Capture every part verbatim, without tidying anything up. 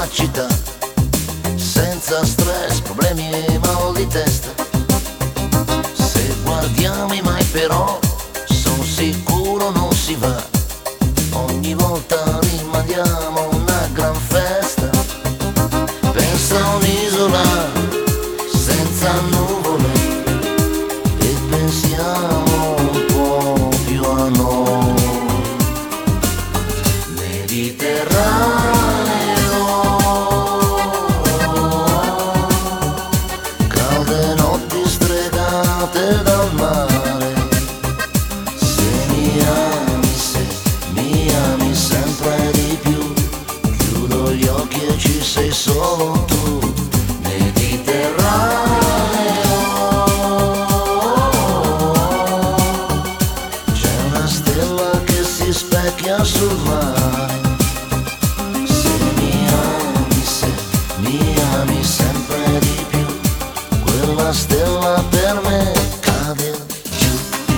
città, senza stress, problemi e mal di testa. Se guardiamo i mai però, son sicuro non si va. Ogni volta rimandiamo una gran festa. Pensa a un'isola senza nuvole e pensiamo un po' più a noi. Mediterraneo, calde notti stregate dal mare. Se mi ami, se mi ami sempre di più, chiudo gli occhi e ci sei solo tu. Mediterraneo, c'è una stella che si specchia sul mare. Se mi ami, se mi ami sempre di più, quella stella per me cade giù.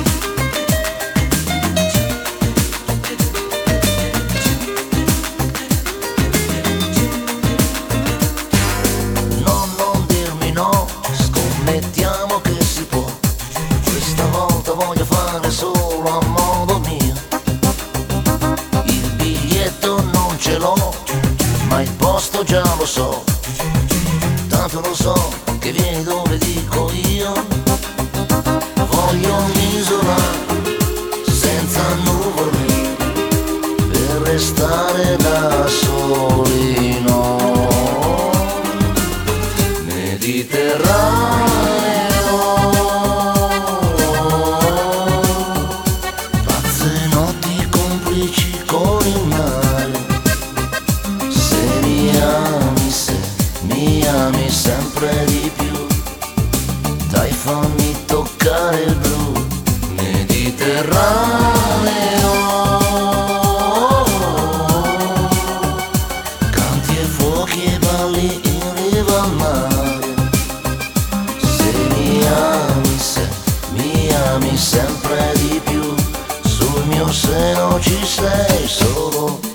No, non dirmi no, scommettiamo che si può. Questa volta voglio fare solo a modo mio. Il biglietto non ce l'ho, ma il posto già lo so. Tanto lo so che vieni dove dico io. Voglio un'isola senza nuvole per restare da soli noi. Mediterraneo, pazze notti complici con il mare. Se mi ami, se mi ami sempre di più, dai fammi toccare il blu. Mediterraneo, canti e fuochi e balli in riva al mare. Se mi ami, se mi ami sempre di più, sul mio seno ci sei solo